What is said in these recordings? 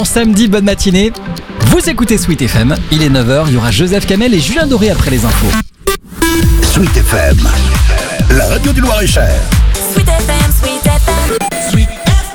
bon samedi, bonne matinée. Vous écoutez Sweet FM, il est 9h, il y aura Joseph Kamel et Julien Doré après les infos. Sweet FM, la radio du Loir-et-Cher. Sweet FM, Sweet FM, Sweet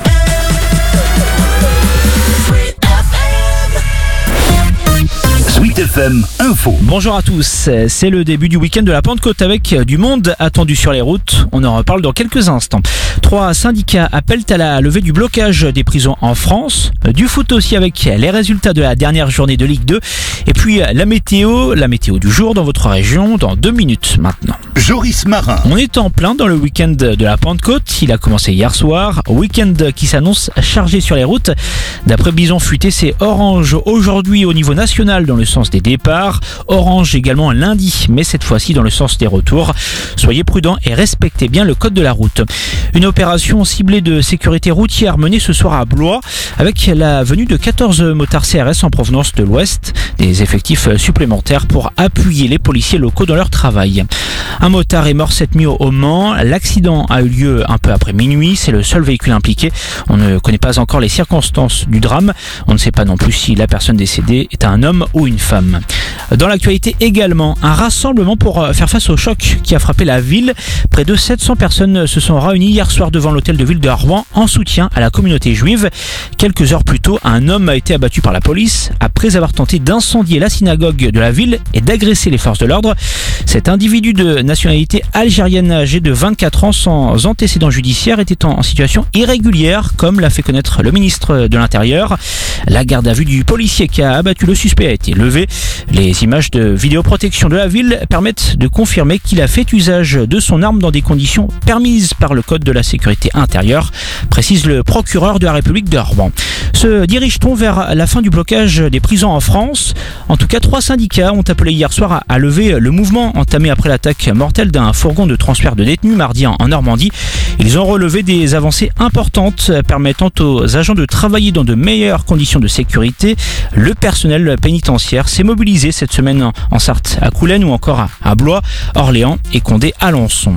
Sweet FM Info. Bonjour à tous, c'est le début du week-end de la Pentecôte avec du monde attendu sur les routes. On en reparle dans quelques instants. 3 syndicats appellent à la levée du blocage des prisons en France. Du foot aussi avec les résultats de la dernière journée de Ligue 2. Et puis la météo du jour dans votre région dans 2 minutes maintenant. Joris Marin. On est en plein dans le week-end de la Pentecôte. Il a commencé hier soir. Week-end qui s'annonce chargé sur les routes. D'après Bison Futé, c'est orange aujourd'hui au niveau national dans le sens des départs. Orange également lundi, mais cette fois-ci dans le sens des retours. Soyez prudents et respectez bien le code de la route. Une opération ciblée de sécurité routière menée ce soir à Blois avec la venue de 14 motards CRS en provenance de l'Ouest. Des effectifs supplémentaires pour appuyer les policiers locaux dans leur travail. Un motard est mort cette nuit au Mans. L'accident a eu lieu un peu après minuit. C'est le seul véhicule impliqué. On ne connaît pas encore les circonstances du drame. On ne sait pas non plus si la personne décédée est un homme ou une femme. Dans l'actualité également, un rassemblement pour faire face au choc qui a frappé la ville. Près de 700 personnes se sont réunies hier soir devant l'hôtel de ville de Rouen en soutien à la communauté juive. Quelques heures plus tôt, un homme a été abattu par la police après avoir tenté d'incendier la synagogue de la ville et d'agresser les forces de l'ordre. Cet individu de nationalité algérienne âgé de 24 ans sans antécédent judiciaire était en situation irrégulière, comme l'a fait connaître le ministre de l'Intérieur. La garde à vue du policier qui a abattu le suspect a été levée. Les images de vidéoprotection de la ville permettent de confirmer qu'il a fait usage de son arme dans des conditions permises par le code de la sécurité intérieure, précise le procureur de la République de Rouen. Se dirige-t-on vers la fin du blocage des prisons en France ? En tout cas, 3 syndicats ont appelé hier soir à lever le mouvement entamé après l'attaque mortelle d'un fourgon de transfert de détenus mardi en Normandie. Ils ont relevé des avancées importantes permettant aux agents de travailler dans de meilleures conditions de sécurité. Le personnel pénitentiaire s'est mobilisé cette semaine en Sarthe, à Coulennes ou encore à Blois, Orléans et Condé-Alençon.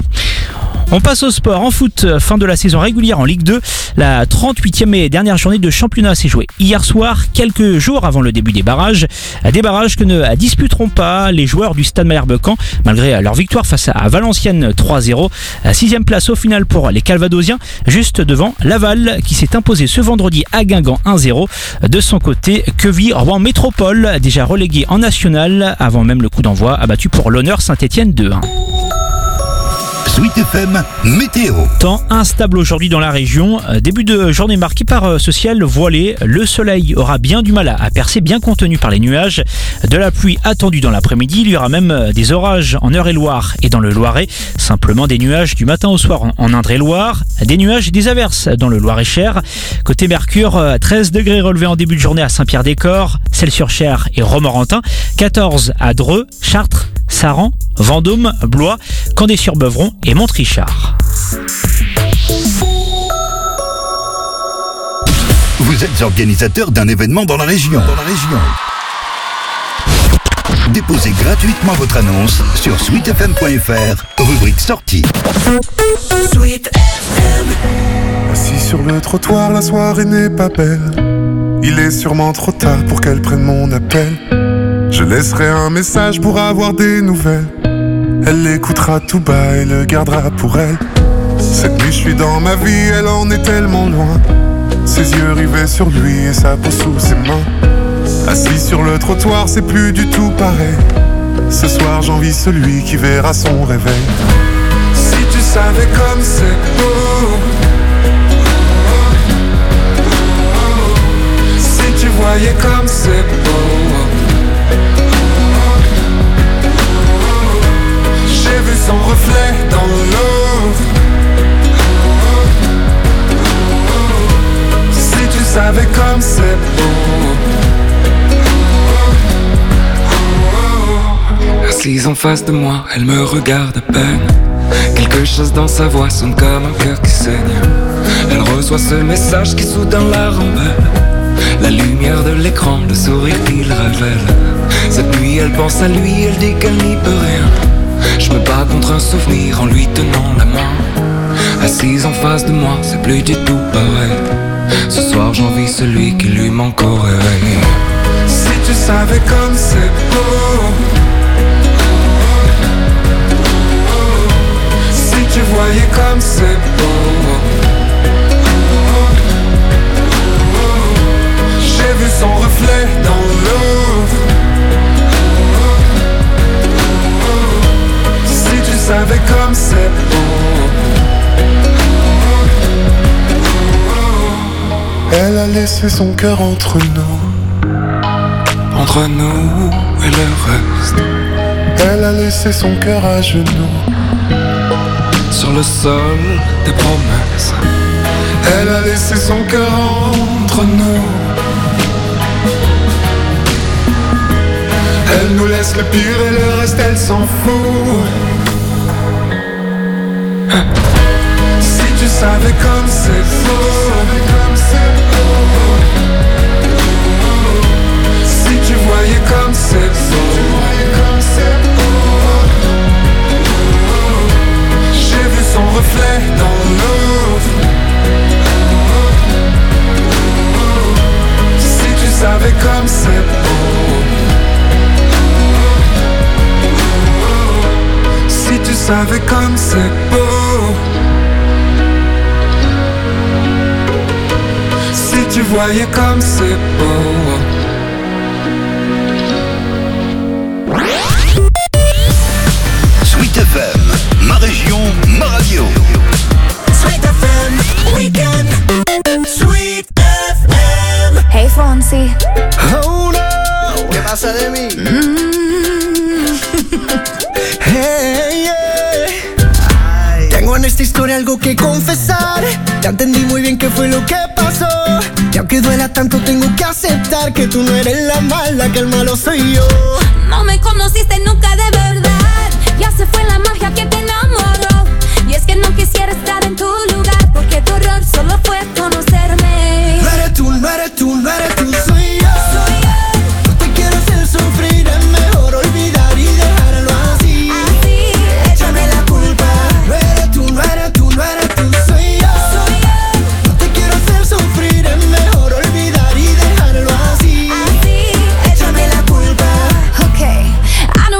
On passe au sport. En foot, fin de la saison régulière en Ligue 2. La 38e et dernière journée de championnat s'est jouée hier soir, quelques jours avant le début des barrages. Des barrages que ne disputeront pas les joueurs du Stade Malherbe-Caen, malgré leur victoire face à Valenciennes 3-0. 6e place au final pour les Calvadosiens, juste devant Laval, qui s'est imposé ce vendredi à Guingamp 1-0. De son côté, Queville Rouen Métropole, déjà relégué en national, avant même le coup d'envoi, abattu pour l'honneur Saint-Étienne 2-1. Sweet FM Météo. Temps instable aujourd'hui dans la région. Début de journée marqué par ce ciel voilé. Le soleil aura bien du mal à percer, bien contenu par les nuages. De la pluie attendue dans l'après-midi. Il y aura même des orages en Eure-et-Loir et dans le Loiret. Simplement des nuages du matin au soir en Indre-et-Loire. Des nuages et des averses dans le Loir-et-Cher. Côté Mercure, 13 degrés relevés en début de journée à Saint-Pierre-des-Corps, Celles-sur-Cher et Romorantin. 14 à Dreux, Chartres, Saran, Vendôme, Blois, Condé-sur-Beuvron et Montrichard. Vous êtes organisateur d'un événement dans la région. Déposez gratuitement votre annonce sur sweetfm.fr, rubrique sortie. Sweet FM. Assis sur le trottoir, la soirée n'est pas belle. Il est sûrement trop tard pour qu'elle prenne mon appel. Je laisserai un message pour avoir des nouvelles. Elle l'écoutera tout bas et le gardera pour elle. Cette nuit je suis dans ma vie, elle en est tellement loin. Ses yeux rivés sur lui et sa peau sous ses mains. Assis sur le trottoir, c'est plus du tout pareil. Ce soir j'envie celui qui verra son réveil. Si tu savais comme c'est beau, si tu voyais comme c'est beau. J'ai vu son reflet dans l'eau. Si tu savais comme c'est beau. Assise en face de moi, elle me regarde à peine. Quelque chose dans sa voix sonne comme un cœur qui saigne. Elle reçoit ce message qui soudain la rembelle. La lumière de l'écran, le sourire qu'il révèle. Cette nuit elle pense à lui, elle dit qu'elle n'y peut rien. Je me bats contre un souvenir en lui tenant la main. Assise en face de moi, c'est plus du tout pareil. Ce soir j'envie celui qui lui manque au réveil. Si tu savais comme c'est beau, si tu voyais comme c'est beau. J'ai vu son reflet dans l'eau. Si tu savais comme c'est beau. Elle a laissé son cœur entre nous. Entre nous et le reste. Elle a laissé son cœur à genoux. Sur le sol des promesses. Elle a laissé son cœur entre nous. Elle nous laisse le pire et le reste elle s'en fout. Si tu savais comme c'est beau. Si tu voyais comme c'est beau. J'ai vu son reflet dans l'eau. Si tu savais comme c'est beau. Si tu savais comme c'est beau. Si tu voyais comme c'est beau. Sweet FM, ma région, ma radio. Sweet FM, weekend. Sweet FM. Hey Fonsi. Oh no, ¿qué pasa de mí? Hey, yeah. Tengo en esta historia algo que confesar. Ya entendí muy bien qué fue lo que pasó. Y aunque duela tanto tengo que aceptar que tú no eres la mala, que el malo soy yo. No me conociste nunca de verdad. Ya se fue la magia que te enamoró. Y es que no quisiera estar en tu lugar, porque tu error solo fue conocerme. No eres tú, no eres tú, no eres tú, soy yo. No te quiero hacer sufrir, es mejor olvidar y dejarlo así. Échame la culpa. No eres tú, no eres tú, no eres tú, soy yo. No te quiero hacer sufrir, es mejor olvidar y dejarlo así. Échame la culpa. Okay, I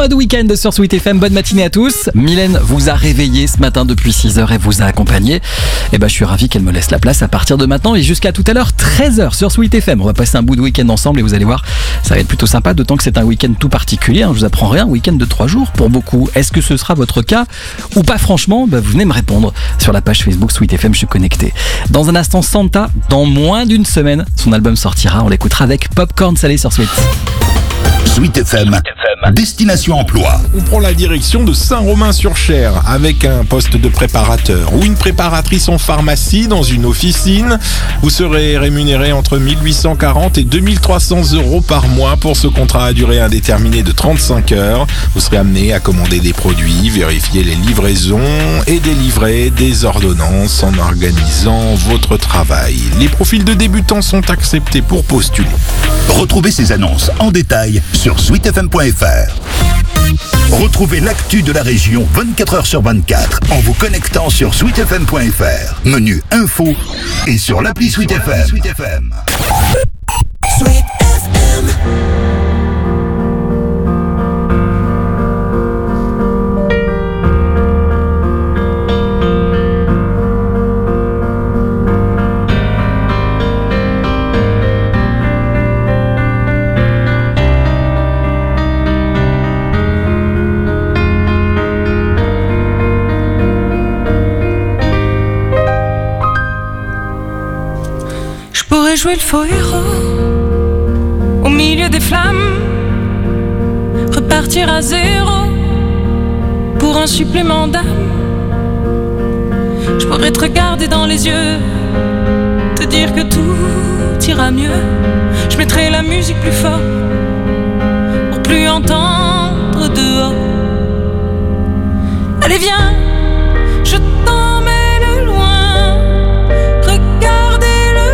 mode week-end sur Sweet FM. Bonne matinée à tous. Mylène vous a réveillé ce matin depuis 6h et vous a accompagné. Et je suis ravi qu'elle me laisse la place à partir de maintenant et jusqu'à tout à l'heure 13h sur Sweet FM. On va passer un bout de week-end ensemble et vous allez voir, ça va être plutôt sympa, d'autant que c'est un week-end tout particulier. Je vous apprends rien, un week-end de 3 jours pour beaucoup. Est-ce que ce sera votre cas ou pas? Franchement, vous venez me répondre sur la page Facebook Sweet FM, je suis connecté. Dans un instant, Santa, dans moins d'une semaine, son album sortira. On l'écoutera avec Popcorn Salé sur Sweet. Sweet FM, destination emploi. On prend la direction de Saint-Romain-sur-Cher avec un poste de préparateur ou une préparatrice en pharmacie dans une officine. Vous serez rémunéré entre 1840 et 2300 € par mois pour ce contrat à durée indéterminée de 35 heures. Vous serez amené à commander des produits, vérifier les livraisons et délivrer des ordonnances en organisant votre travail. Les profils de débutants sont acceptés pour postuler. Retrouvez ces annonces en détail sur sweetfm.fr. Retrouvez l'actu de la région 24h sur 24 en vous connectant sur sweetfm.fr. Menu info et sur l'appli Sweet FM. Sweet FM. Jouer le faux héros au milieu des flammes, repartir à zéro pour un supplément d'âme. Je pourrais te regarder dans les yeux, te dire que tout ira mieux. Je mettrai la musique plus fort pour plus entendre dehors. Allez viens, je t'emmène loin, regarder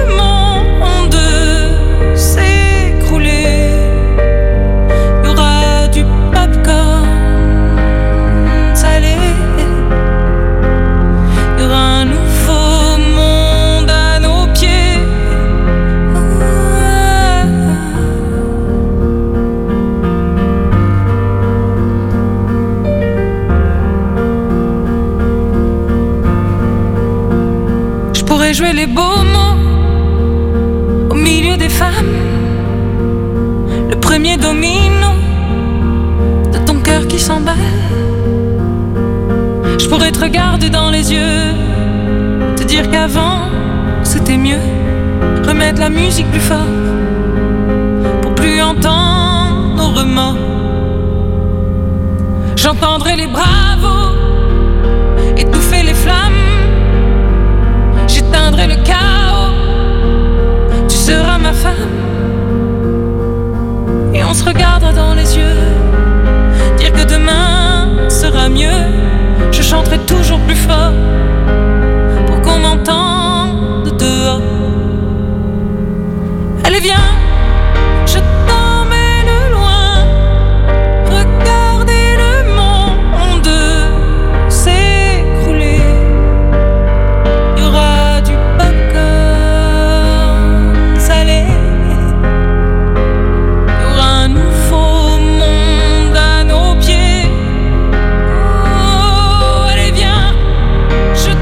jouer les beaux mots au milieu des femmes, le premier domino de ton cœur qui s'emballe. Je pourrais te regarder dans les yeux, te dire qu'avant c'était mieux, remettre la musique plus fort pour plus entendre nos remords. J'entendrai les bravos étouffer les flammes, j'éteindrai le chaos, tu seras ma femme. Et on se regardera dans les yeux, dire que demain sera mieux. Je chanterai toujours plus fort pour qu'on m'entende dehors. Allez viens, je t'emmène loin, regarder le monde s'écrouler. Il y aura du popcorn salé, il y aura un nouveau monde à nos pieds. Oh, allez viens, je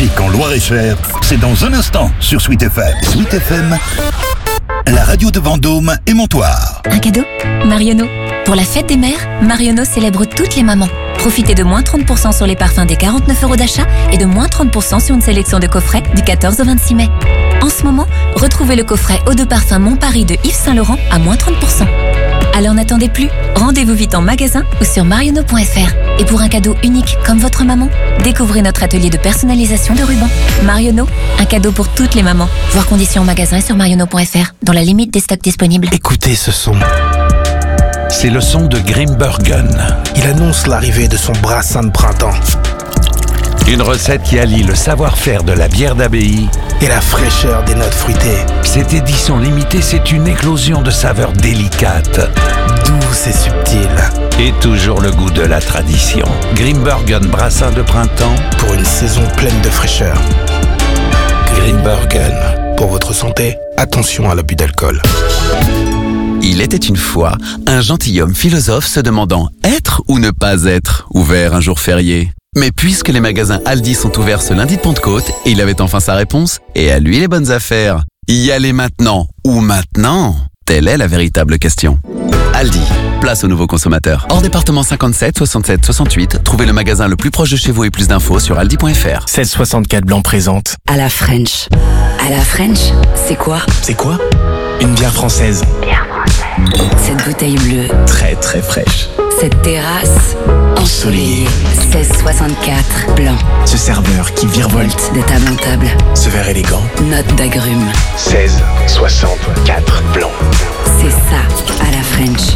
trafic en Loire-et-Cher, c'est dans un instant sur Sweet FM. Sweet FM, la radio de Vendôme et Montoire. Un cadeau? Marionneau. Pour la fête des mères, Marionneau célèbre toutes les mamans. Profitez de moins 30% sur les parfums des 49 € d'achat et de moins 30% sur une sélection de coffrets du 14 au 26 mai. En ce moment, retrouvez le coffret Eau de parfum Mon Paris de Yves Saint Laurent à moins 30%. Alors n'attendez plus, rendez-vous vite en magasin ou sur marionneau.fr. Et pour un cadeau unique comme votre maman, découvrez notre atelier de personnalisation de rubans. Marionneau, un cadeau pour toutes les mamans. Voir conditions en magasin et sur marionneau.fr, dans la limite des stocks disponibles. Écoutez ce son. C'est le son de Grimbergen. Il annonce l'arrivée de son brassin de printemps. Une recette qui allie le savoir-faire de la bière d'abbaye et la fraîcheur des notes fruitées. Cette édition limitée, c'est une éclosion de saveurs délicates, douces et subtiles. Et toujours le goût de la tradition. Grimbergen brassin de printemps pour une saison pleine de fraîcheur. Grimbergen. Pour votre santé, attention à l'abus d'alcool. Il était une fois un gentilhomme philosophe se demandant être ou ne pas être ouvert un jour férié. Mais puisque les magasins Aldi sont ouverts ce lundi de Pentecôte, et il avait enfin sa réponse, et à lui les bonnes affaires. Y aller maintenant ou maintenant? Telle est la véritable question. Aldi, place aux nouveaux consommateurs. Hors département 57 67 68, trouvez le magasin le plus proche de chez vous et plus d'infos sur aldi.fr. 1664 Blanc présente. À la French. À la French, c'est quoi? C'est quoi? Une bière française. Bière française. Cette bouteille bleue. Très très fraîche. Cette terrasse ensoleillée. 1664 Blanc. Ce serveur qui virevolte de table en table. Ce verre élégant. Note d'agrumes. 1664 Blanc. C'est ça, à la French.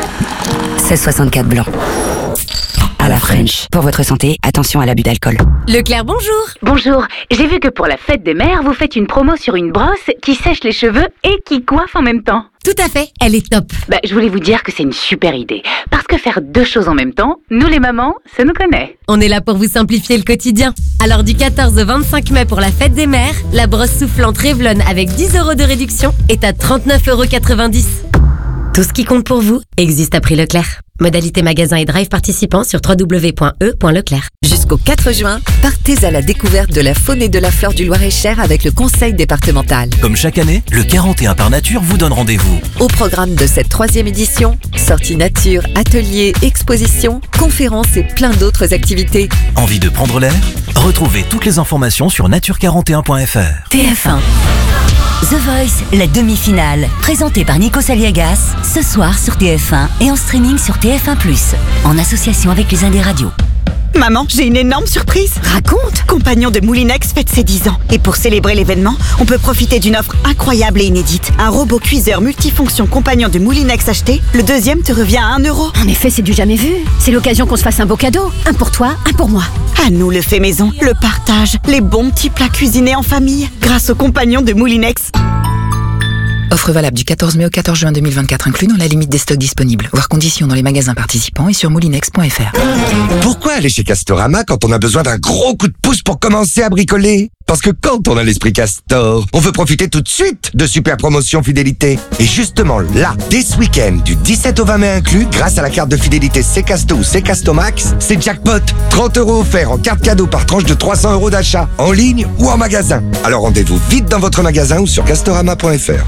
1664 Blanc. À la French. Pour votre santé, attention à l'abus d'alcool. Leclerc, bonjour. Bonjour. J'ai vu que pour la fête des mères, vous faites une promo sur une brosse qui sèche les cheveux et qui coiffe en même temps. Tout à fait, elle est top. Je voulais vous dire que c'est une super idée. Parce que faire deux choses en même temps, nous les mamans, ça nous connaît. On est là pour vous simplifier le quotidien. Alors du 14 au 25 mai pour la fête des mères, la brosse soufflante Revlon avec 10 € de réduction est à 39,90 €. Tout ce qui compte pour vous existe à prix Leclerc. Modalité magasin et drive participants sur www.e.leclerc. Jusqu'au 4 juin, partez à la découverte de la faune et de la flore du Loir-et-Cher avec le conseil départemental. Comme chaque année, le 41 par nature vous donne rendez-vous. Au programme de cette 3e édition, sorties nature, ateliers, expositions, conférences et plein d'autres activités. Envie de prendre l'air? Retrouvez toutes les informations sur nature41.fr. TF1. The Voice, la demi-finale, présentée par Nikos Aliagas, ce soir sur TF1 et en streaming sur TF1+, en association avec les Indés Radio. Maman, j'ai une énorme surprise. Raconte. Compagnon de Moulinex fête ses 10 ans. Et pour célébrer l'événement, on peut profiter d'une offre incroyable et inédite. Un robot cuiseur multifonction Compagnon de Moulinex acheté, le deuxième te revient à 1 €. En effet, c'est du jamais vu. C'est l'occasion qu'on se fasse un beau cadeau. Un pour toi, un pour moi. À nous le fait maison, le partage, les bons petits plats cuisinés en famille, grâce au Compagnon de Moulinex. Offre valable du 14 mai au 14 juin 2024 inclus dans la limite des stocks disponibles. Voir conditions dans les magasins participants et sur moulinex.fr. Pourquoi aller chez Castorama quand on a besoin d'un gros coup de pouce pour commencer à bricoler? Parce que quand on a l'esprit Castor, on veut profiter tout de suite de super promotions fidélité. Et justement là, dès ce week-end, du 17 au 20 mai inclus, grâce à la carte de fidélité Ccasto ou Ccasto Max, c'est jackpot. 30 € offerts en carte cadeau par tranche de 300 € d'achat, en ligne ou en magasin. Alors rendez-vous vite dans votre magasin ou sur castorama.fr.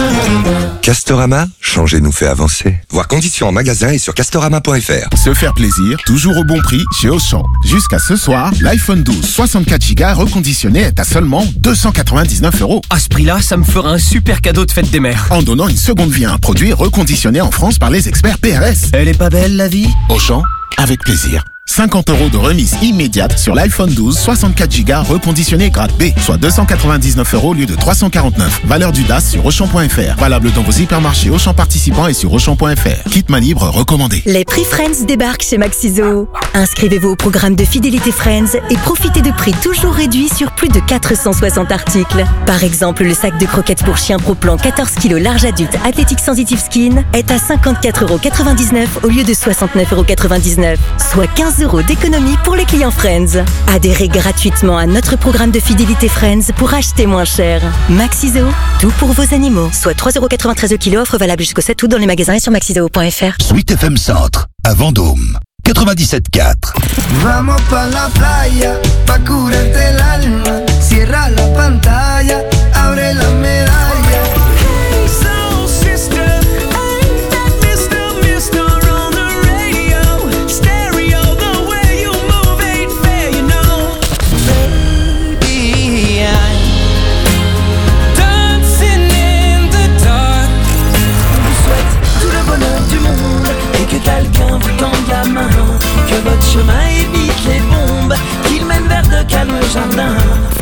Castorama, changer nous fait avancer. Voir conditions en magasin et sur castorama.fr. Se faire plaisir, toujours au bon prix chez Auchan. Jusqu'à ce soir, l'iPhone 12 64 Go reconditionné est à seulement 299 €. À ce prix-là, ça me fera un super cadeau de fête des mères. En donnant une seconde vie à un produit reconditionné en France par les experts PRS. Elle est pas belle, la vie? Auchan, avec plaisir. 50 € de remise immédiate sur l'iPhone 12 64 Go reconditionné grade B, soit 299 € au lieu de 349. Valeur du DAS sur Auchan.fr. Valable dans vos hypermarchés Auchan participants et sur Auchan.fr. Kit main libre recommandé. Les prix Friends débarquent chez Maxiso. Inscrivez-vous au programme de fidélité Friends et profitez de prix toujours réduits sur plus de 460 articles. Par exemple, le sac de croquettes pour chien Pro Plan 14 kg large adulte Athletic Sensitive Skin est à 54,99 € au lieu de 69,99 €, soit 15 € d'économie pour les clients Friends. Adhérez gratuitement à notre programme de fidélité Friends pour acheter moins cher. Maxiso, tout pour vos animaux. Soit 3,93 € au kilo, offre valable jusqu'au 7 août dans les magasins et sur maxiso.fr. Sweet FM Centre, à Vendôme. 97.4. Vamos pa la playa, pa curarte el alma. Cierra la pantalla, abre la medalla. Hey, soul sister, ain't that Mr. on the radio? Stereo, the way you move ain't fair, you know. Baby, I'm dancing in the dark. Je vous souhaite tout le bonheur du monde et que quelqu'un vous tende la main. Que votre chemin évite les bombes, qu'il mène vers de calmes jardins.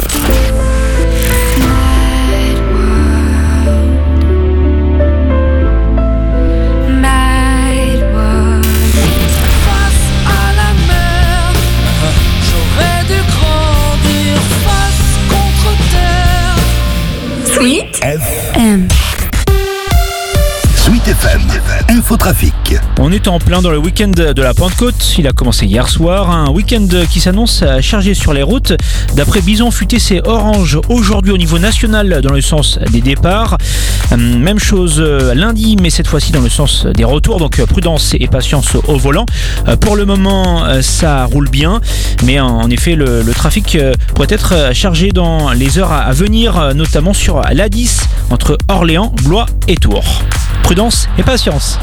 Face à la mer, j'aurais dû grandir face contre terre. Sweet FM. Sweet FM, Infotrafic. On est en plein dans le week-end de la Pentecôte. Il a commencé hier soir. Un week-end qui s'annonce chargé sur les routes. D'après Bison Futé, c'est orange aujourd'hui au niveau national dans le sens des départs. Même chose lundi, mais cette fois-ci dans le sens des retours. Donc prudence et patience au volant. Pour le moment, ça roule bien. Mais en effet, le trafic pourrait être chargé dans les heures à venir, notamment sur l'A10 entre Orléans, Blois et Tours. Prudence et patience.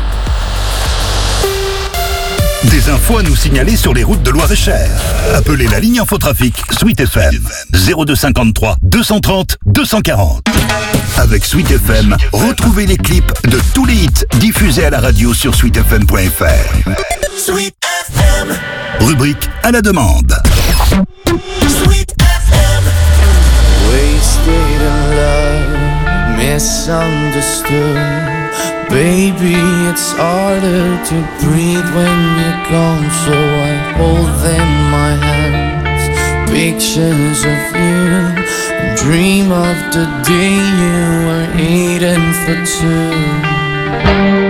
Des infos à nous signaler sur les routes de Loir-et-Cher. Appelez la ligne Infotrafic Sweet FM 0253 230 240. Avec Sweet FM, retrouvez les clips de tous les hits diffusés à la radio sur sweetfm.fr. Sweet FM. Rubrique à la demande. Sweet FM. Wasted in love, misunderstood. Baby, it's harder to breathe when you're gone, so I hold in my hands pictures of you and dream of the day you were eating for two.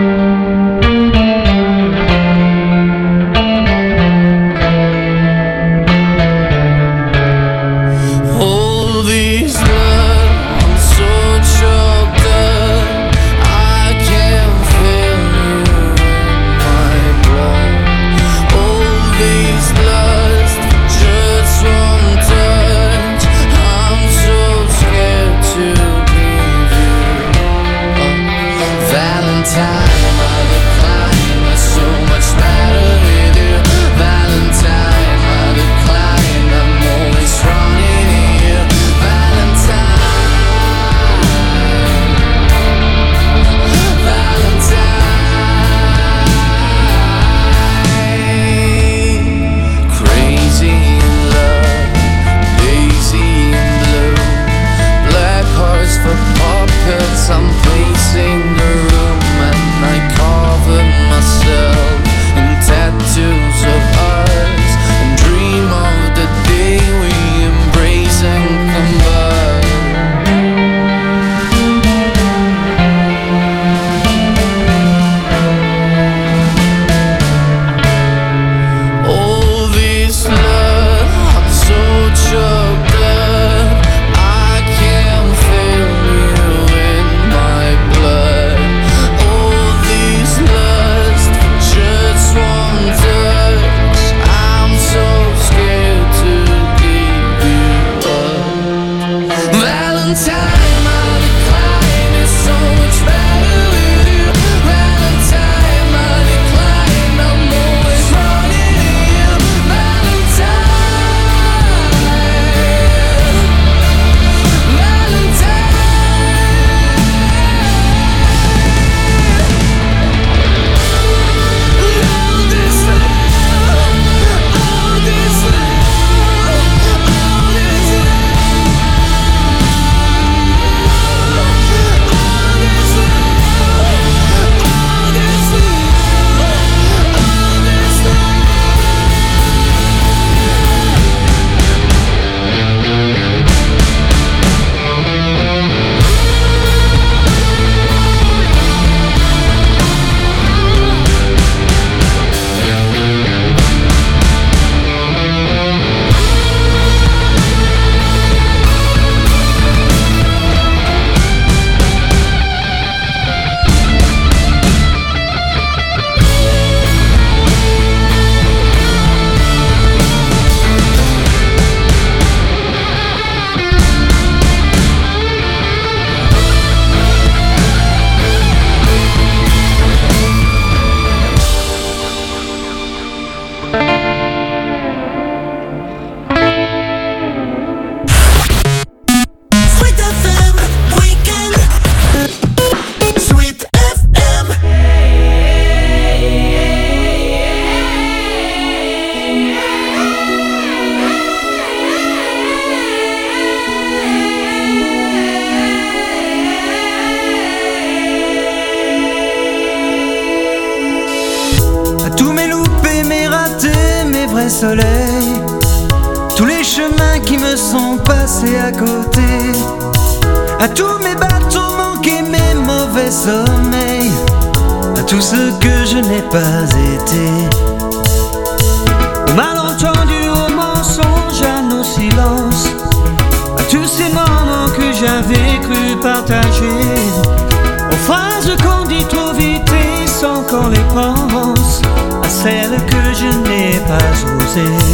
mes soleils, tous les chemins qui me sont passés à côté, à tous mes bateaux manqués, mes mauvais sommeils, à tout ce que je n'ai pas été, aux malentendus, aux mensonges, à nos silences, à tous ces moments que j'avais cru partager, aux phrases qu'on dit trop vite et sans qu'on les pense, à celles que je n'ai pas osées.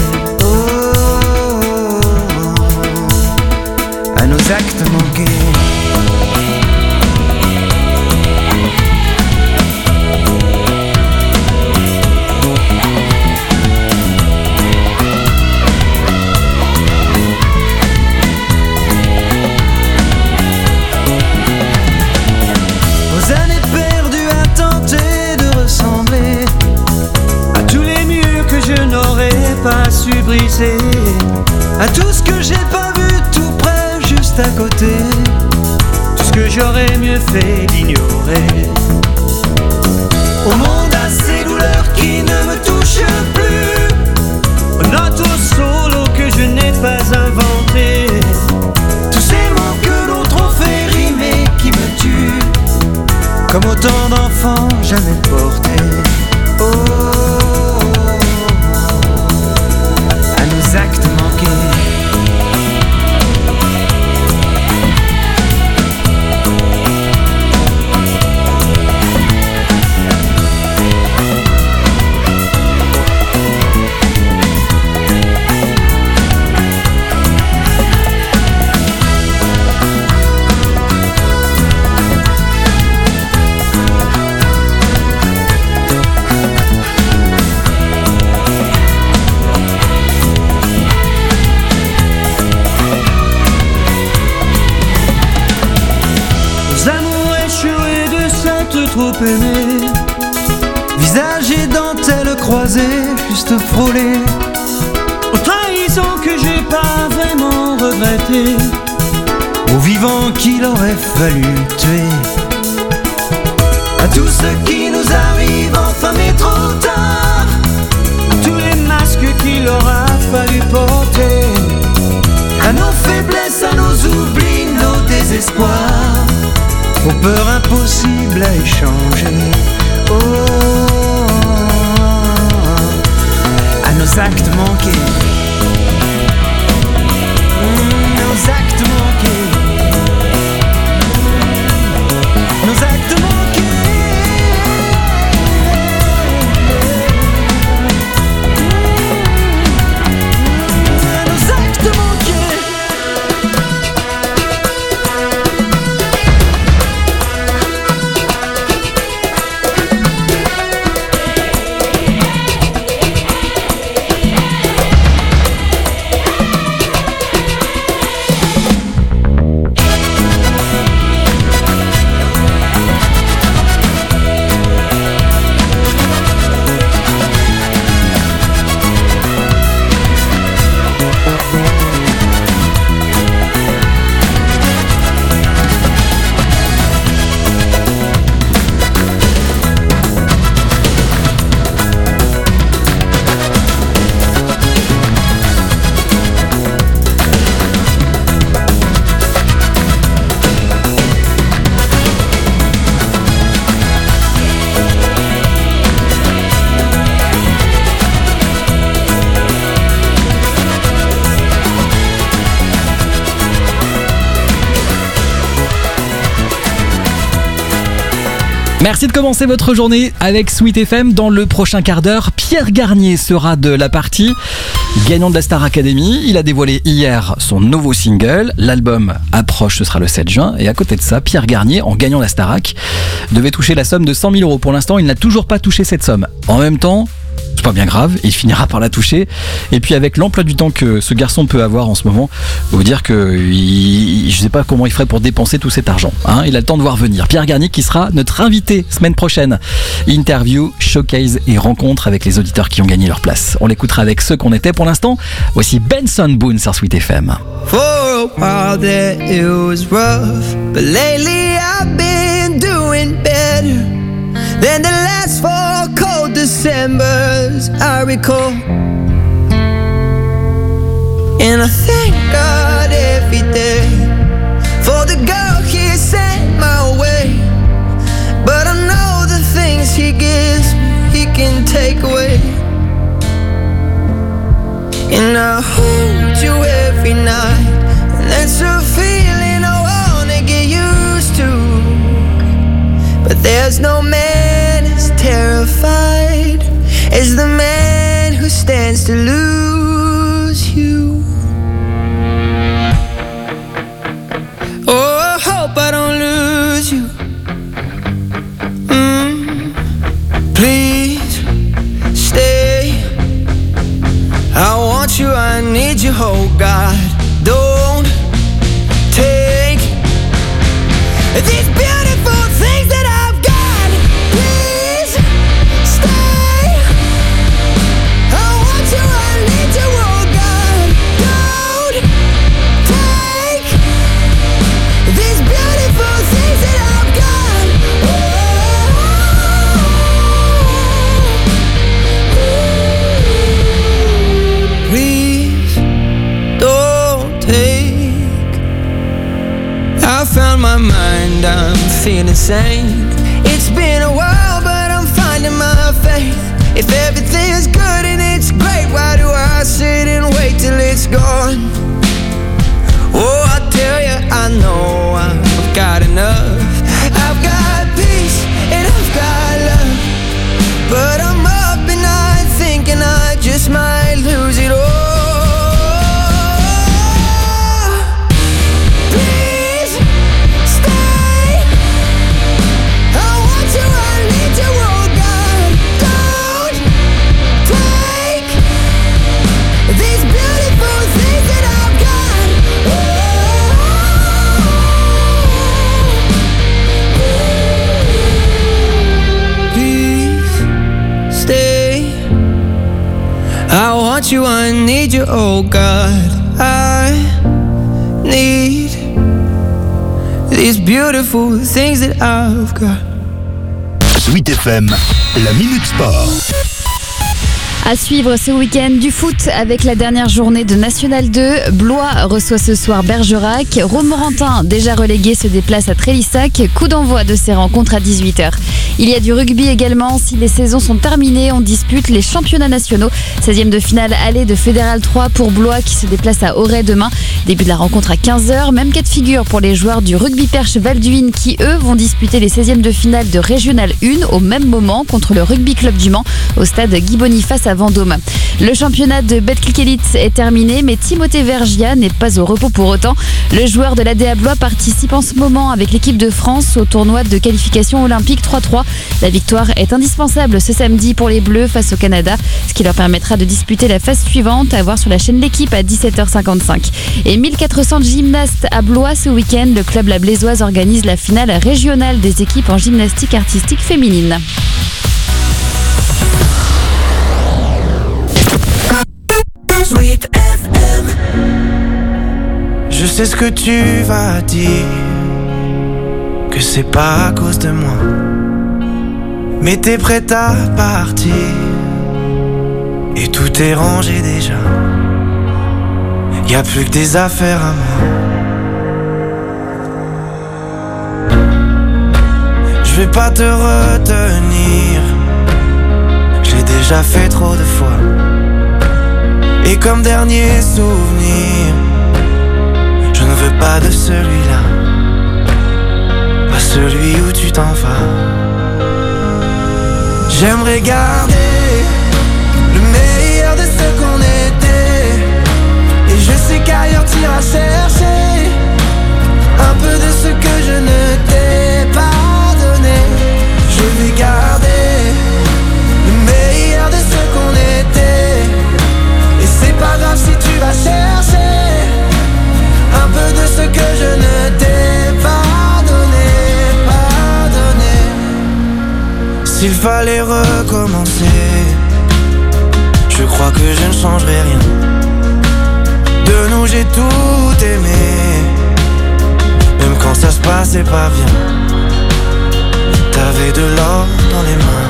À nos actes manqués. Aux années perdues à tenter de ressembler à tous les murs que je n'aurais pas su briser, à tout ce que j'ai pas vu tout près juste à côté, tout ce que j'aurais mieux fait d'ignorer. Au monde à ces douleurs qui ne me touchent plus, aux notes au solo que je n'ai pas inventé, tous ces mots que l'autre ont fait rimer qui me tuent, comme autant d'enfants jamais portés. À nos actes manqués. Trop aimé, visage et dentelle croisée, juste frôlée, aux trahisons que j'ai pas vraiment regrettées, aux vivants qu'il aurait fallu tuer, à tout ce qui nous arrive enfin mais trop tard, à tous les masques qu'il aura fallu porter, à nos faiblesses, à nos oublis, nos désespoirs, aux peurs impossibles à échanger. À nos actes manqués. Nos actes manqués. Nos actes manqués. Nos actes manqués. Merci de commencer votre journée avec Sweet FM. Dans le prochain quart d'heure, Pierre Garnier sera de la partie. Gagnant de la Star Academy, il a dévoilé hier son nouveau single. L'album approche, ce sera le 7 juin. Et à côté de ça, Pierre Garnier, en gagnant la Starac, devait toucher la somme de 100 000 €. Pour l'instant, il n'a toujours pas touché cette somme. En même temps, c'est pas bien grave, il finira par la toucher. Et puis avec l'emploi du temps que ce garçon peut avoir en ce moment, faut vous dire que je sais pas comment il ferait pour dépenser tout cet argent, hein. Il a le temps de voir venir. Pierre Garnier qui sera notre invité semaine prochaine. Interview, showcase et rencontre avec les auditeurs qui ont gagné leur place. On l'écoutera avec ceux qu'on était pour l'instant. Voici Benson Boone sur Sweet FM. For a while there it was rough, but lately I've been doing better than the last 4 cold Decembers I recall. And I thank God every day for the girl He sent my way. But I know the things He gives me, He can take away. And I hold you every night, and that's a feeling I wanna get used to. But there's no man as terrified as the man who stands to lose you. Oh, I hope I don't lose you. Please stay. I want you, I need you, oh God. Don't take these beautiful things that I've got. Please stay. I want you, I need you, oh God. Don't take these beautiful things that I've got. Please don't take. I found my mind, I'm feeling sane. It's been a while, but I'm finding my faith. If everything's good and it's great, why do I sit and wait till it's gone? Oh, I tell you, I know I've got enough. I've got peace and I've got love, but I'm up at night thinking I just might lose it all. Please stay. I want you, I need you, oh God. Don't take these beautiful things that I've got. Please stay. I want you, I need you, oh God. I need these beautiful things that I've got. Sweet FM, la Minute Sport. À suivre ce week-end du foot avec la dernière journée de National 2. Blois reçoit ce soir Bergerac. Romorantin, déjà relégué, se déplace à Trélissac. Coup d'envoi de ces rencontres à 18h. Il y a du rugby également. Si les saisons sont terminées, on dispute les championnats nationaux. 16e de finale aller de Fédéral 3 pour Blois qui se déplace à Auray demain. Début de la rencontre à 15h. Même cas de figure pour les joueurs du rugby perche Valduine qui, eux, vont disputer les 16e de finale de Régional 1 au même moment contre le Rugby Club du Mans au stade Guy Boniface à Vendôme. Le championnat de Betclic Elite est terminé, mais Timothée Vergia n'est pas au repos pour autant. Le joueur de l'ADA Blois participe en ce moment avec l'équipe de France au tournoi de qualification olympique 3-3. La victoire est indispensable ce samedi pour les Bleus face au Canada, ce qui leur permettra de disputer la phase suivante à voir sur la chaîne L'équipe à 17h55. Et 1400 gymnastes à Blois ce week-end. Le club La Blaisoise organise la finale régionale des équipes en gymnastique artistique féminine. Sweet FM. Je sais ce que tu vas dire, que c'est pas à cause de moi, mais t'es prête à partir et tout est rangé déjà. Y a plus que des affaires à moi. Je vais pas te retenir, j'ai déjà fait trop de fois. Et comme dernier souvenir, je ne veux pas de celui-là, pas celui où tu t'en vas. J'aimerais garder le meilleur de ce qu'on était, et je sais qu'ailleurs t'iras chercher un peu de ce que je ne t'ai pas donné. Je vais garder le meilleur de ce qu'on était, et c'est pas grave si tu vas chercher un peu de ce que je ne t'ai pas donné, pas donné. S'il fallait recommencer, je crois que je ne changerai rien. De nous j'ai tout aimé, même quand ça se passait pas bien. T'avais de l'or dans les mains.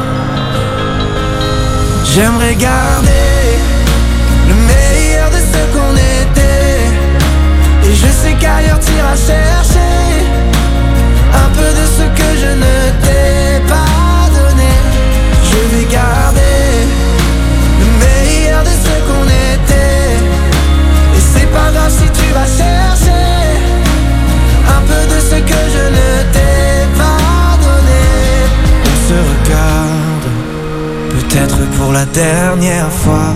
J'aimerais garder le meilleur de ce qu'on était, qu'ailleurs t'iras chercher un peu de ce que je ne t'ai pas donné. Je vais garder le meilleur de ce qu'on était. Et c'est pas grave si tu vas chercher un peu de ce que je ne t'ai pas donné. On se regarde, peut-être pour la dernière fois,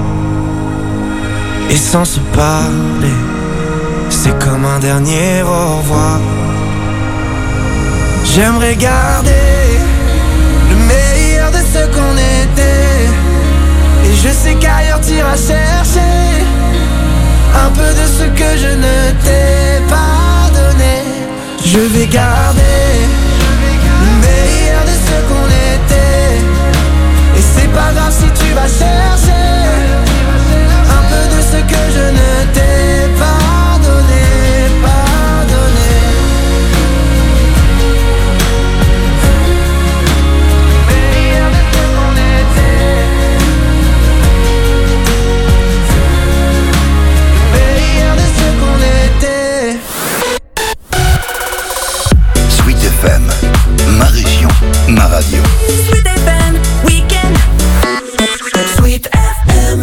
et sans se parler, c'est comme un dernier au revoir. J'aimerais garder le meilleur de ce qu'on était. Et je sais qu'ailleurs t'iras chercher un peu de ce que je ne t'ai pas donné. Je vais garder le meilleur de ce qu'on était. Et c'est pas grave si tu vas chercher un peu de ce que je ne t'ai pas donné, pas donné. Meilleur de ce qu'on était. Meilleur de ce qu'on était. Sweet FM, ma région, ma radio. Sweet FM, week-end. Sweet FM.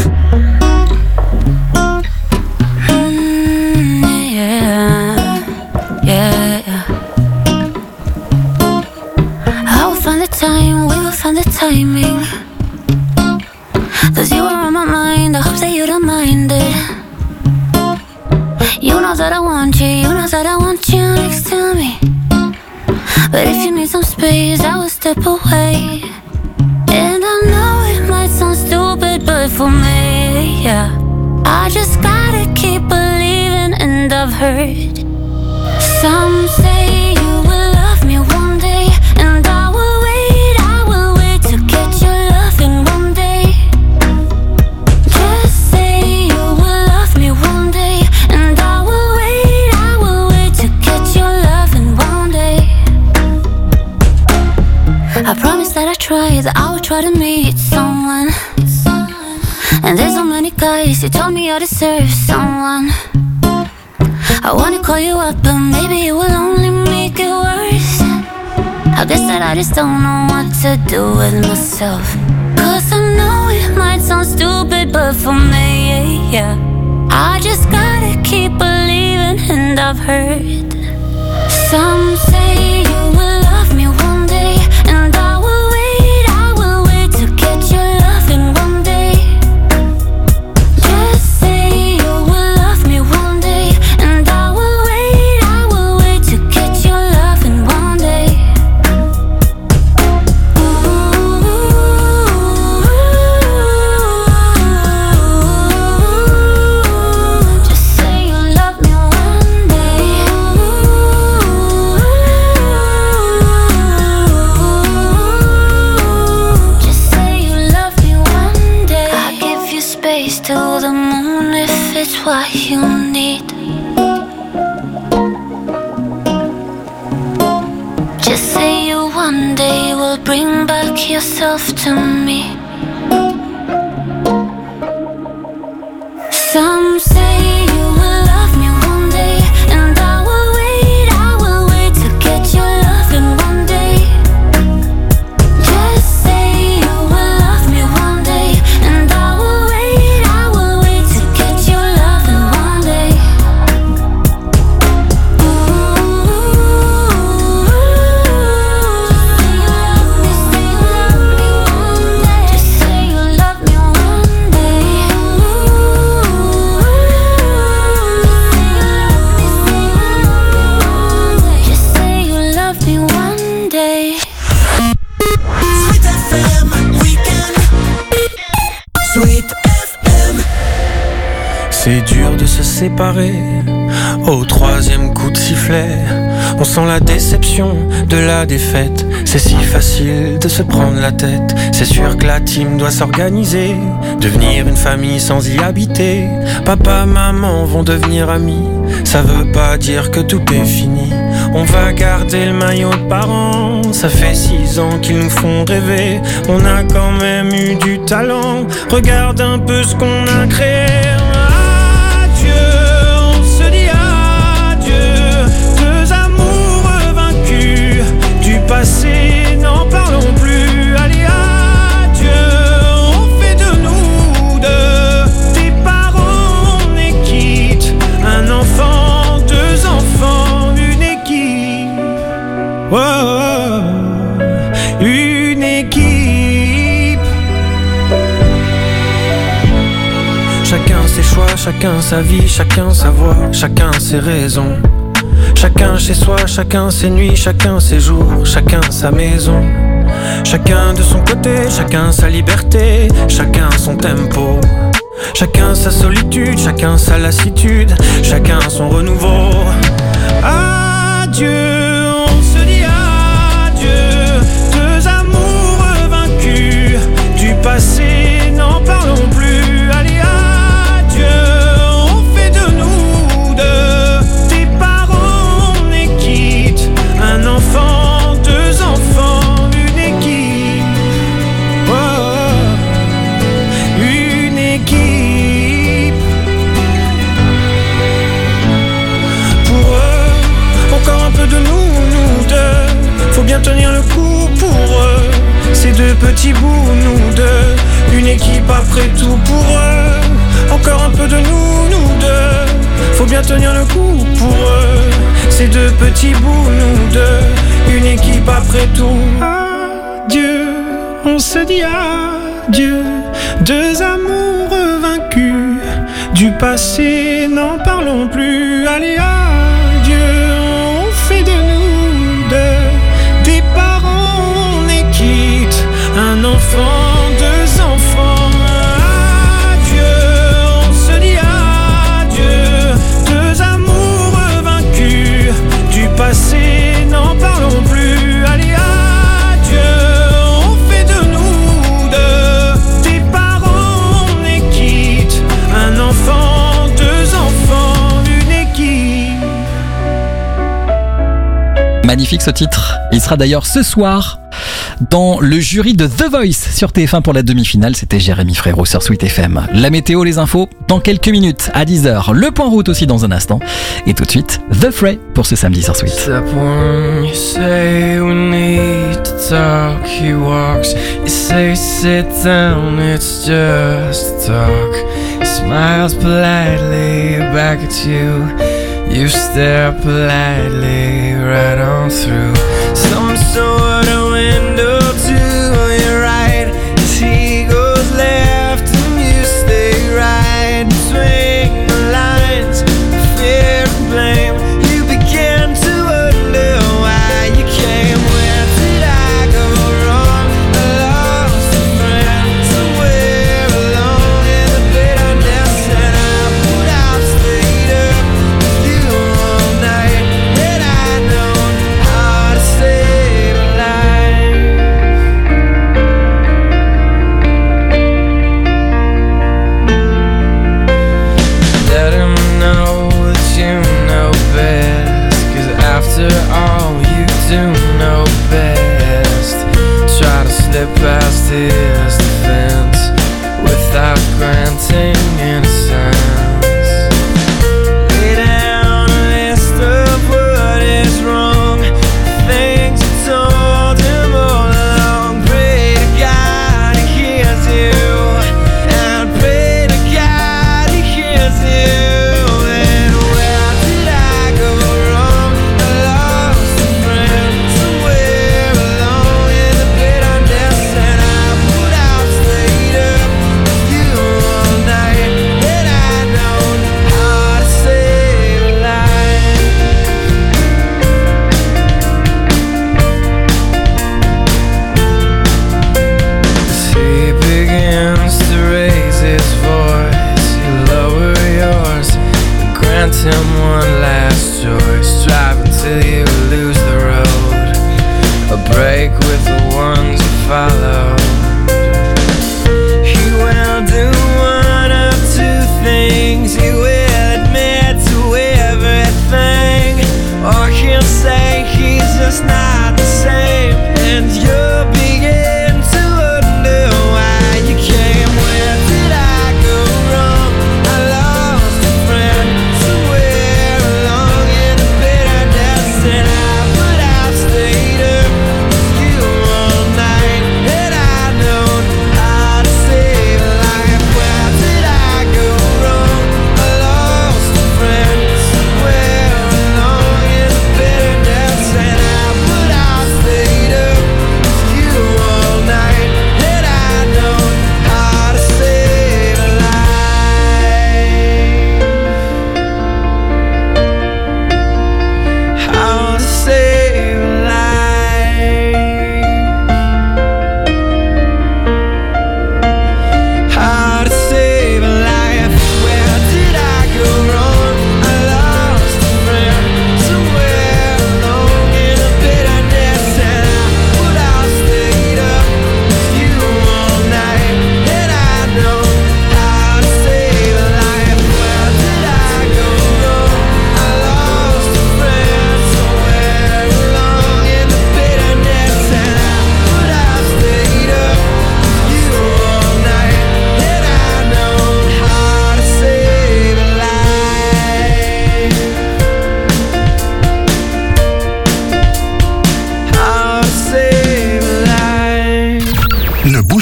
The timing, 'cause you were on my mind. I hope that you don't mind it. You know that I want you, you know that I want you next to me. But if you need some space, I will step away. And I know it might sound stupid, but for me, yeah, I just gotta keep believing. And I've heard some say you will love me one day, and I will to get your loving one day. Just say you will love me one day, and I will wait to get your loving one day. I promise that I try, that I will try to meet someone. And there's so many guys who told me I deserve someone. I wanna call you up, but maybe it will only make it worse. I guess that I just don't know what to do with myself. 'Cause I know it might sound stupid, but for me, yeah, I just gotta keep believing. And I've heard some say you will love me one day, and I will wait to get your loving one day. Just say you will love me one day, and I will wait to get your loving one day. To the moon if it's what you need. Just say you one day will bring back yourself to me. Some say you will love me one day, and I will wait to get your loving one day. Just say you will love me one day, and I will wait to get your loving one day. Just say you love me one day. Just say you love me one day. Sweet FM, week-end. Sweet FM. C'est dur de se séparer au troisième coup de sifflet. On sent la déception de la défaite. C'est si facile de se prendre la tête. C'est sûr que la team doit s'organiser, devenir une famille sans y habiter. Papa, maman vont devenir amis. Ça veut pas dire que tout est fini. On va garder le maillot de parents. Ça fait 6 ans qu'ils nous font rêver. On a quand même eu du talent. Regarde un peu ce qu'on a créé. Adieu, on se dit adieu. Oh, une équipe. Chacun ses choix, chacun sa vie, chacun sa voix, chacun ses raisons. Chacun chez soi, chacun ses nuits, chacun ses jours, chacun sa maison. Chacun de son côté, chacun sa liberté, chacun son tempo. Chacun sa solitude, chacun sa lassitude, chacun son renouveau. Adieu, on se dit adieu. Deux amours vaincus, du passé n'en parlons plus. Allez, adieu, on fait de nous deux des parents, on est quitte. Un enfant, deux enfants, une équipe. Oh, une équipe. Pour eux, encore un peu de nous deux. Faut bien tenir le coup pour eux. Ces deux petits bouts, nous deux. Une équipe après tout pour eux. Encore un peu de nous deux. Faut bien tenir le coup pour eux. Ces deux petits bouts, nous deux. Une équipe après tout. Adieu, on se dit adieu. Deux amours vaincus. Du passé, n'en parlons plus. Allez, adieu, on fait de nous deux des parents, on est quitte. Un enfant, deux enfants. Adieu, on se dit adieu. Deux amours vaincus. Du passé, n'en parlons plus. Allez, adieu, on fait de nous deux des parents, on est quitte. Un enfant, deux enfants, une équipe. Magnifique ce titre. Il sera d'ailleurs ce soir dans le jury de The Voice sur TF1 pour la demi-finale. C'était Jérémy Frérot sur Sweet FM. La météo, les infos dans quelques minutes à 10h. Le point route aussi dans un instant. Et tout de suite, The Fray pour ce samedi sur Sweet. Step one, you say we need to talk. He walks, you say sit down, it's just talk. He smiles politely back at you. You stare politely right on through some sort of window to your right. As he goes left and you stay right between the lines. Fear and blame. You begin to wonder why you came. Where did I go wrong? I lost a friend somewhere alone in the bitterness, and I would have stayed up with you all night. Had I known how to save a life. Let him know that you know best, 'cause after all you do know best. Try to slip past his defense without granting innocence. Lay down a list of what is wrong, things you told him all along. Pray to God he hears you, and pray to God he hears you. And where did I go wrong? I lost a friend somewhere alone in the bitterness, and I would have stayed up with you all night. Had I known how to save a life. As he begins to raise his voice, you lower yours and grant him one last choice. Drive until you lose the road, a break with the ones you follow. He will do one of two things. He will admit to everything, or he'll say he's just not the same, and you'll begin to wonder why you came. Where did I go wrong? I lost a friend somewhere along in the bitterness, and I would have stayed up with you all night. Had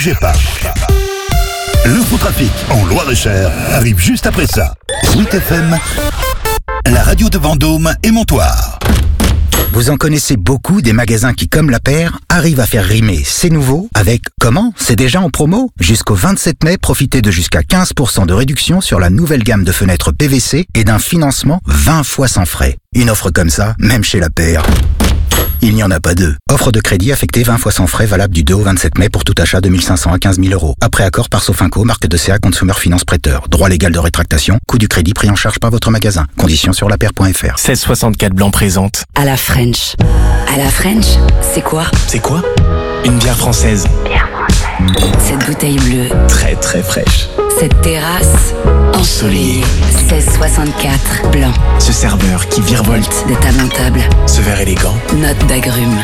bougez pas. L'infotrafic en Loir-et-Cher arrive juste après ça. Sweet FM, la radio de Vendôme et Montoire. Vous en connaissez beaucoup des magasins qui, comme La Paire, arrivent à faire rimer c'est nouveau avec comment c'est déjà en promo. Jusqu'au 27 mai, profitez de jusqu'à 15% de réduction sur la nouvelle gamme de fenêtres PVC et d'un financement 20 fois sans frais. Une offre comme ça, même chez La Paire, il n'y en a pas deux. Offre de crédit affectée 20 fois sans frais valable du 2 au 27 mai pour tout achat de 1 500 à 15 000 euros. Après accord par Sofinco, marque de CA Consumer Finance Prêteur. Droit légal de rétractation, coût du crédit pris en charge par votre magasin. Conditions sur lapaire.fr. 1664 Blanc présente. À la French. À la French, c'est quoi? C'est quoi? Une bière française. Cette bouteille bleue. Très très fraîche. Cette terrasse ensoleillée. 1664 Blanc. Ce serveur qui virevolte. De table en table. Ce verre élégant. Note d'agrumes.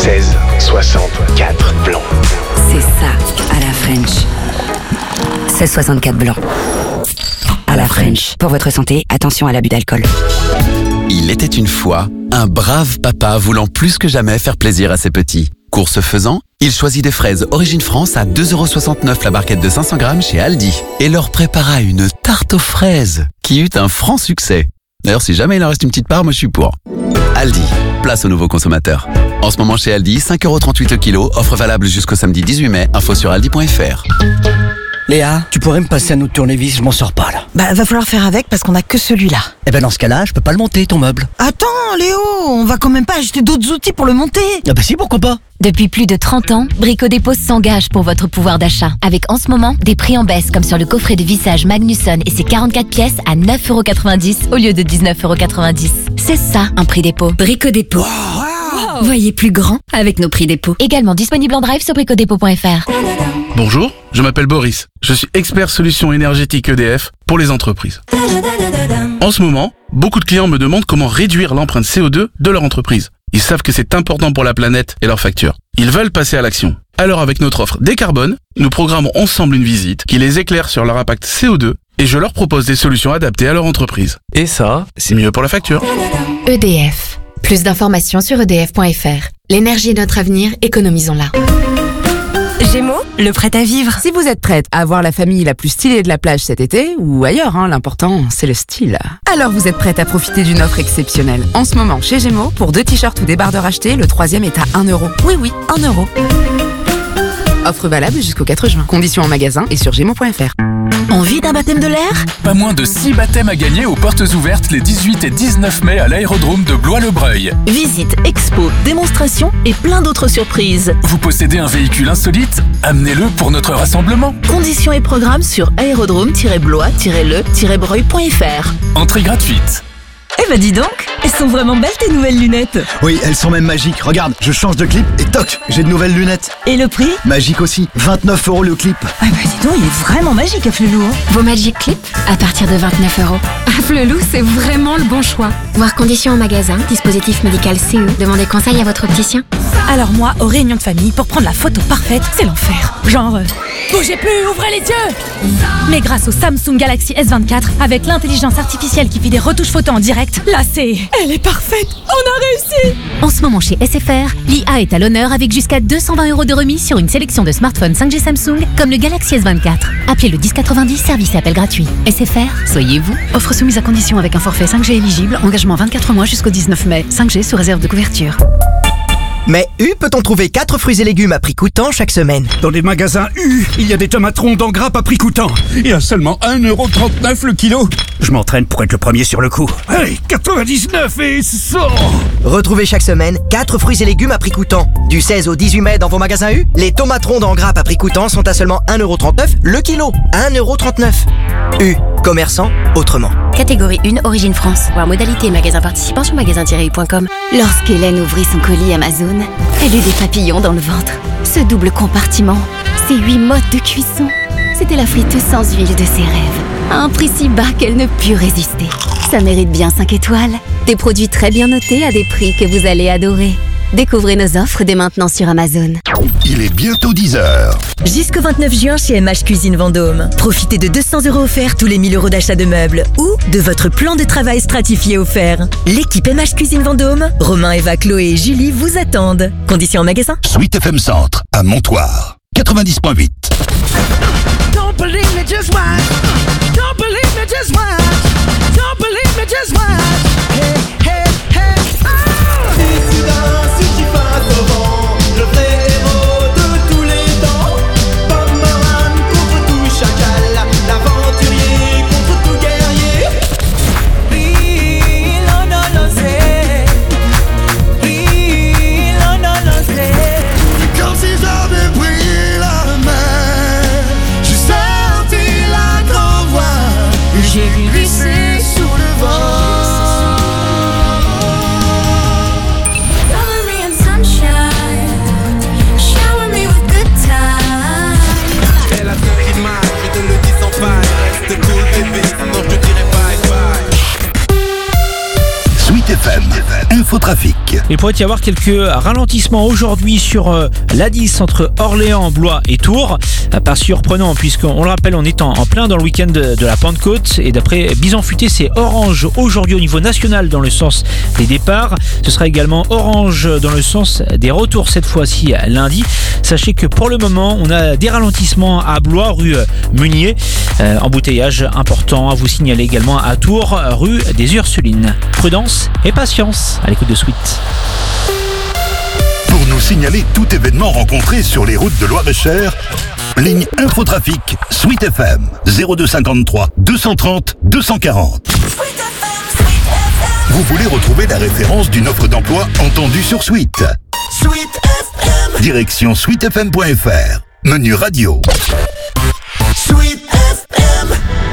1664 Blanc. C'est ça, à la French. 1664 Blanc. À la French. Pour votre santé, attention à l'abus d'alcool. Il était une fois un brave papa voulant plus que jamais faire plaisir à ses petits. Course faisant, il choisit des fraises Origine France à 2,69€ la barquette de 500 grammes chez Aldi et leur prépara une tarte aux fraises qui eut un franc succès. D'ailleurs, si jamais il en reste une petite part, moi je suis pour. Aldi, place aux nouveaux consommateurs. En ce moment chez Aldi, 5,38€ le kilo, offre valable jusqu'au samedi 18 mai, info sur aldi.fr. Léa, tu pourrais me passer un autre tournevis, je m'en sors pas là. Bah va falloir faire avec parce qu'on a que celui-là. Eh ben dans ce cas-là, je peux pas le monter ton meuble. Attends Léo, on va quand même pas acheter d'autres outils pour le monter. Ah bah si, pourquoi pas. Depuis plus de 30 ans, Brico Dépôt s'engage pour votre pouvoir d'achat. Avec en ce moment des prix en baisse comme sur le coffret de vissage Magnusson et ses 44 pièces à 9,90€ au lieu de 19,90€. C'est ça un prix dépôt. Brico Dépôt. Voyez plus grand avec nos prix dépôt. Également disponible en drive sur bricodépôt.fr. Bonjour, je m'appelle Boris. Je suis expert solutions énergétiques EDF pour les entreprises. En ce moment, beaucoup de clients me demandent comment réduire l'empreinte CO2 de leur entreprise. Ils savent que c'est important pour la planète et leurs factures. Ils veulent passer à l'action. Alors avec notre offre Décarbone, nous programmons ensemble une visite qui les éclaire sur leur impact CO2 et je leur propose des solutions adaptées à leur entreprise. Et ça, c'est mieux pour la facture. EDF. Plus d'informations sur edf.fr. L'énergie est notre avenir, économisons-la. Gémeaux, le prêt à vivre. Si vous êtes prête à avoir la famille la plus stylée de la plage cet été, ou ailleurs, l'important c'est le style. Alors vous êtes prête à profiter d'une offre exceptionnelle. En ce moment, chez Gémeaux, pour 2 t-shirts ou débardeurs achetés, le 3e est à 1€. Oui, 1€. Offre valable jusqu'au 4 juin. Conditions en magasin et sur gémeaux.fr. Envie d'un baptême de l'air? Pas moins de 6 baptêmes à gagner aux portes ouvertes les 18 et 19 mai à l'aérodrome de Blois-le-Breuil. Visite, expo, démonstration et plein d'autres surprises. Vous possédez un véhicule insolite? Amenez-le pour notre rassemblement. Conditions et programmes sur aérodrome-blois-le-breuil.fr. Entrée gratuite. Eh ben dis donc, elles sont vraiment belles tes nouvelles lunettes. Oui, elles sont même magiques. Regarde, je change de clip et toc, j'ai de nouvelles lunettes. Et le prix? Magique aussi, 29€ le clip. Ah bah dis donc, il est vraiment magique Afflelou. Vos Magic Clips à partir de 29€. Afflelou, c'est vraiment le bon choix. Voir conditions en magasin, dispositif médical CE. Demandez conseil à votre opticien. Alors moi, aux réunions de famille, pour prendre la photo parfaite, c'est l'enfer. Genre, bougez plus, ouvrez les yeux. Mais grâce au Samsung Galaxy S24, avec l'intelligence artificielle qui fait des retouches photos en direct, là c'est... Elle est parfaite. On a réussi. En ce moment chez SFR, l'IA est à l'honneur avec jusqu'à 220€ de remise sur une sélection de smartphones 5G Samsung comme le Galaxy S24. Appelez le 1090, service et appel gratuit. SFR, soyez vous. Offre soumise à condition avec un forfait 5G éligible, engagement 24 mois jusqu'au 19 mai. 5G sous réserve de couverture. Mais U peut-on trouver 4 fruits et légumes à prix coûtant chaque semaine? Dans les magasins U, il y a des tomates rondes en grappe à prix coûtant. Et à seulement 1,39€ le kilo. Je m'entraîne pour être le premier sur le coup. Allez, 99 et 100. Retrouvez chaque semaine 4 fruits et légumes à prix coûtant. Du 16 au 18 mai dans vos magasins U, les tomates rondes en grappe à prix coûtant sont à seulement 1,39€ le kilo. 1,39€. U, commerçant autrement. Catégorie 1, Origine France. Voir modalité magasin participant sur magasin-u.com. Lorsqu'Hélène ouvrit son colis Amazon, elle eut des papillons dans le ventre. Ce double compartiment, ces 8 modes de cuisson, c'était la friteuse sans huile de ses rêves. À un prix si bas qu'elle ne put résister. Ça mérite bien 5 étoiles. Des produits très bien notés à des prix que vous allez adorer. Découvrez nos offres dès maintenant sur Amazon. Il est bientôt 10h. Jusqu'au 29 juin chez MH Cuisine Vendôme. Profitez de 200€ offerts tous les 1000€ d'achat de meubles ou de votre plan de travail stratifié offert. L'équipe MH Cuisine Vendôme, Romain, Eva, Chloé et Julie vous attendent. Conditions en magasin. Sweet FM Centre, à Montoire. 90.8. Don't believe me, just watch. Don't believe me, just watch. Don't believe me, just watch. Hey, hey, hey. Oh! C'est soudain, ce qui passe au vent, le vrai héros de tous les temps. Bomberman contre tout chacal, l'aventurier contre tout guerrier. Oui, non, non, non, c'est. Oui, non, non, non, c'est. Comme si j'avais pris la main, j'ai sorti la grande voix et j'ai glissé sous le vent. Cover me in sunshine, shower me with good times. Elle a ce qui marche, je te le dis sans faille. Reste cool bébé, sinon je te dirai bye bye. Sweet FM, Infotrafic. Il pourrait y avoir quelques ralentissements aujourd'hui sur l'A10 entre Orléans, Blois et Tours. Pas surprenant puisqu'on le rappelle, on est en plein dans le week-end de la Pentecôte. Et d'après Bison Futé, c'est orange aujourd'hui au niveau national dans le sens des départs. Ce sera également orange dans le sens des retours cette fois-ci lundi. Sachez que pour le moment, on a des ralentissements à Blois, rue Meunier. Embouteillage important à vous signaler également à Tours, rue des Ursulines. Prudence et patience à l'écoute de Sweet. Pour nous signaler tout événement rencontré sur les routes de Loir-et-Cher, ligne Infotrafic, Sweet FM, 0253 230 240. Vous voulez retrouver la référence d'une offre d'emploi entendue sur Sweet. Sweet FM. Direction sweetfm.fr. Menu radio. Sweet FM.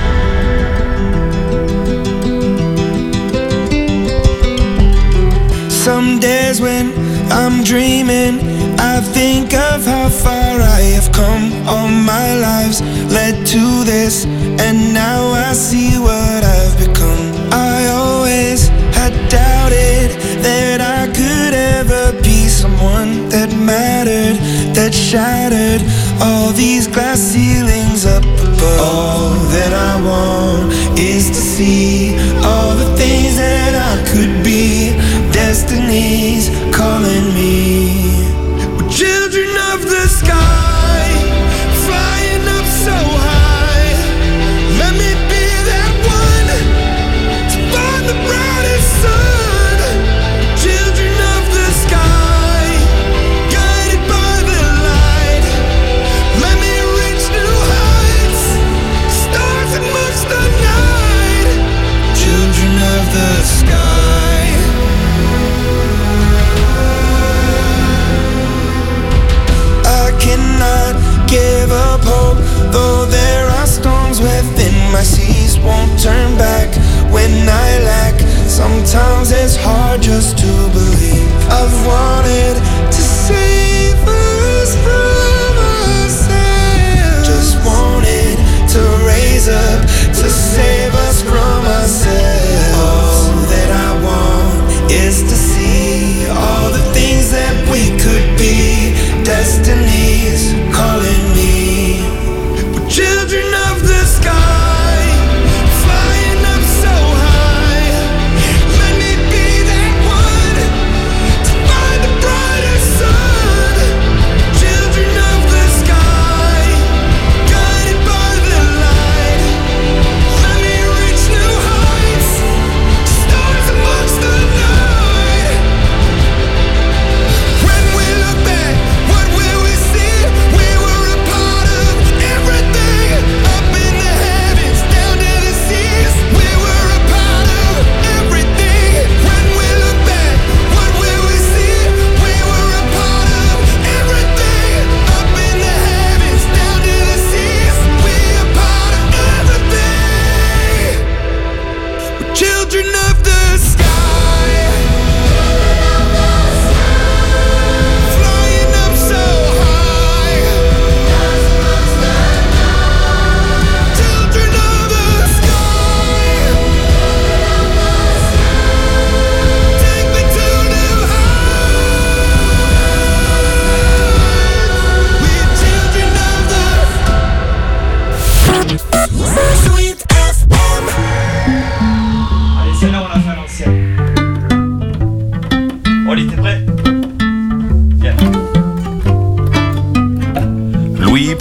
Some days when I'm dreaming, I think of how far I have come. All my lives led to this, and now I see what I've become. I always had doubted that I could ever be someone that mattered, that shattered all these glass ceilings up above. All that I want is to see all the things that I could be. Destiny's calling me. We're children of the sky, flying up so high. Let me be that one to find the brightest sun. Children of the sky, guided by the light. Let me reach new heights, stars amongst the night. Children of the sky. Cannot give up hope, though there are storms within my seas. Won't turn back when I lack. Sometimes it's hard just to believe. I've wanted to save us from ourselves. Just wanted to raise up to save us from ourselves. All that I want is to see all the things that we could be. Destiny's calling me. We're children of the sky, flying up so high. Let me be that one to find the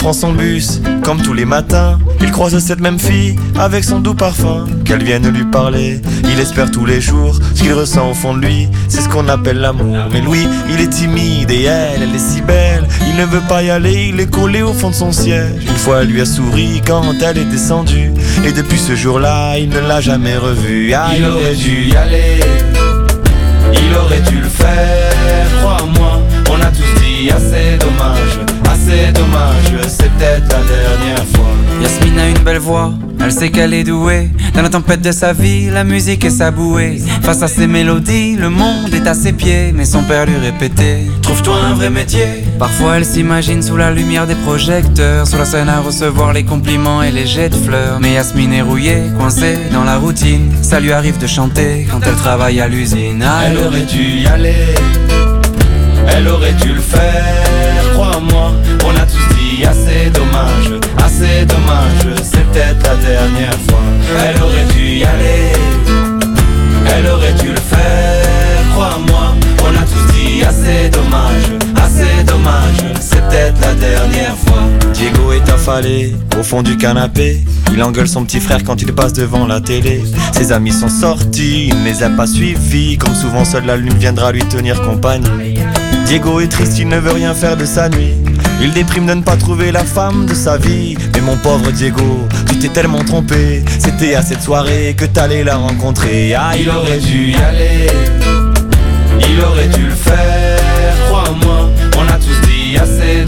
prend son bus, comme tous les matins. Il croise cette même fille, avec son doux parfum. Qu'elle vienne lui parler, il espère tous les jours. Ce qu'il ressent au fond de lui, c'est ce qu'on appelle l'amour. Mais lui, il est timide et elle est si belle. Il ne veut pas y aller, il est collé au fond de son siège. Une fois elle lui a souri quand elle est descendue. Et depuis ce jour-là, il ne l'a jamais revue. Ah, il aurait dû y aller, il aurait dû le faire, crois-moi. On a tous dit assez dommage, c'est peut-être la dernière fois. Yasmine a une belle voix, elle sait qu'elle est douée. Dans la tempête de sa vie, la musique est sa bouée. Face à ses mélodies, le monde est à ses pieds. Mais son père lui répétait, trouve-toi un vrai métier. Parfois elle s'imagine sous la lumière des projecteurs, sur la scène à recevoir les compliments et les jets de fleurs. Mais Yasmine est rouillée, coincée dans la routine. Ça lui arrive de chanter quand elle travaille à l'usine. Ah, elle aurait dû y aller, elle aurait dû le faire, crois-moi. On a tous dit assez dommage, c'est peut-être la dernière fois. Elle aurait dû y aller, elle aurait dû le faire, crois-moi. On a tous dit assez dommage, c'est peut-être la dernière fois. Diego est affalé au fond du canapé. Il engueule son petit frère quand il passe devant la télé. Ses amis sont sortis, il ne les a pas suivis. Comme souvent seule la lune viendra lui tenir compagnie. Diego est triste, il ne veut rien faire de sa nuit. Il déprime de ne pas trouver la femme de sa vie. Mais mon pauvre Diego, tu t'es tellement trompé. C'était à cette soirée que t'allais la rencontrer. Ah, il aurait dû y aller, il aurait dû le faire, crois-moi. On a tous dit assez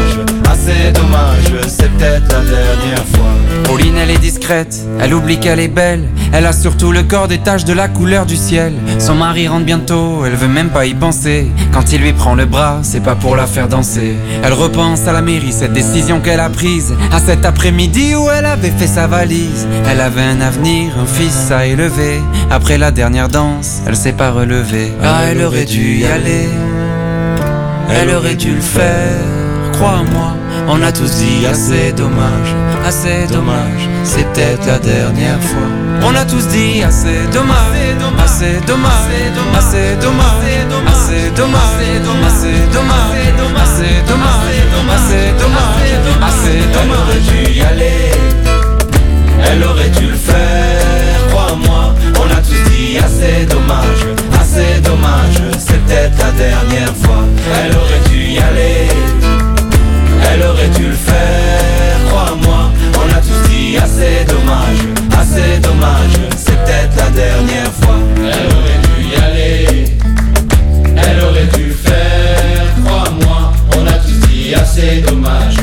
dommage, c'est peut-être la dernière fois. Pauline elle est discrète, elle oublie qu'elle est belle. Elle a surtout le corps des taches de la couleur du ciel. Son mari rentre bientôt, elle veut même pas y penser. Quand il lui prend le bras, c'est pas pour la faire danser. Elle repense à la mairie, cette décision qu'elle a prise. À cet après-midi où elle avait fait sa valise. Elle avait un avenir, un fils à élever. Après la dernière danse, elle s'est pas relevée. Ah, elle aurait dû y aller, elle aurait dû le faire, crois-moi. On a tous dit assez dommage, c'est peut-être la dernière fois. On a tous dit assez dommage, assez dommage, assez dommage, assez dommage, assez dommage, assez dommage, assez dommage, assez dommage. Elle aurait dû y aller, elle aurait dû le faire, crois-moi. On a tous dit assez dommage, c'est peut-être la dernière fois. Elle aurait dû y aller, elle aurait dû le faire, crois-moi. On a tous dit assez dommage, c'est peut-être la dernière fois. Elle aurait dû y aller, elle aurait dû le faire, crois-moi. On a tous dit assez dommage,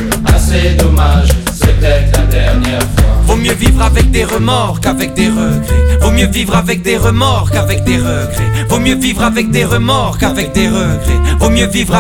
c'est peut-être la dernière fois. Vaut mieux vivre avec des remords qu'avec des regrets. Vaut mieux vivre avec des remords qu'avec des regrets. Vaut mieux vivre avec des remords qu'avec des regrets. Vaut mieux vivre